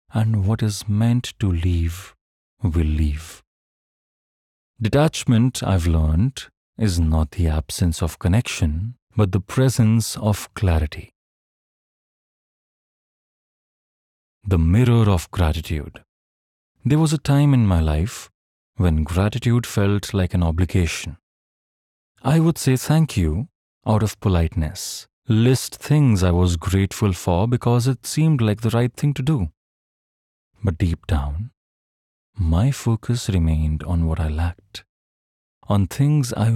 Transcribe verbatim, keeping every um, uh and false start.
and what is meant to leave will leave. Detachment, I've learned, is not the absence of connection, but the presence of clarity. The mirror of gratitude. There was a time in my life when gratitude felt like an obligation. I would say thank you out of politeness, list things I was grateful for because it seemed like the right thing to do. But deep down, my focus remained on what I lacked, on things I